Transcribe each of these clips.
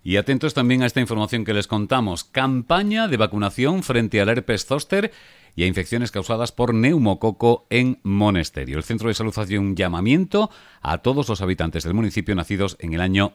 Y atentos también a esta información que les contamos. Campaña de vacunación frente al herpes zóster y a infecciones causadas por neumococo en Monesterio. El Centro de Salud hace un llamamiento a todos los habitantes del municipio nacidos en el año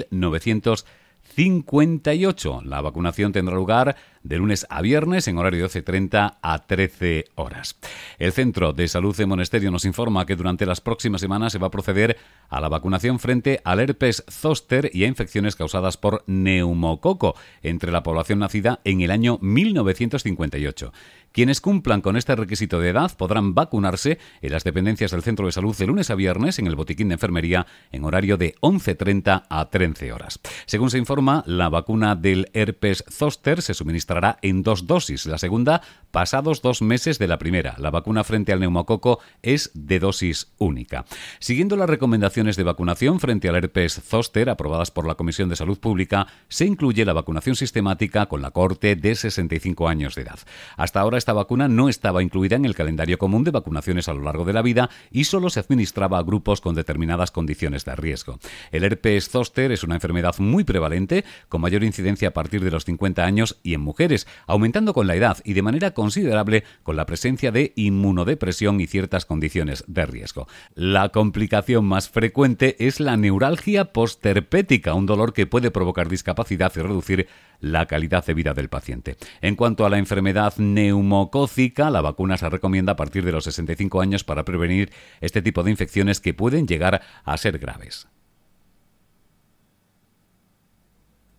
1958. La vacunación tendrá lugar de lunes a viernes en horario de 12:30 a 13 horas. El Centro de Salud de Monesterio nos informa que durante las próximas semanas se va a proceder a la vacunación frente al herpes zóster y a infecciones causadas por neumococo entre la población nacida en el año 1958. Quienes cumplan con este requisito de edad podrán vacunarse en las dependencias del Centro de Salud de lunes a viernes en el botiquín de enfermería en horario de 11:30 a 13 horas. Según se informa, la vacuna del herpes zóster se suministrará en 2 dosis. La segunda, pasados 2 meses de la primera. La vacuna frente al neumococo es de dosis única. Siguiendo las recomendaciones de vacunación frente al herpes zóster aprobadas por la Comisión de Salud Pública, se incluye la vacunación sistemática con la cohorte de 65 años de edad. Hasta ahora esta vacuna no estaba incluida en el calendario común de vacunaciones a lo largo de la vida y solo se administraba a grupos con determinadas condiciones de riesgo. El herpes zóster es una enfermedad muy prevalente, con mayor incidencia a partir de los 50 años y en mujeres, aumentando con la edad y de manera considerable con la presencia de inmunodepresión y ciertas condiciones de riesgo. La complicación más frecuente es la neuralgia postherpética, un dolor que puede provocar discapacidad y reducir la calidad de vida del paciente. En cuanto a la enfermedad neumocócica, la vacuna se recomienda a partir de los 65 años para prevenir este tipo de infecciones que pueden llegar a ser graves.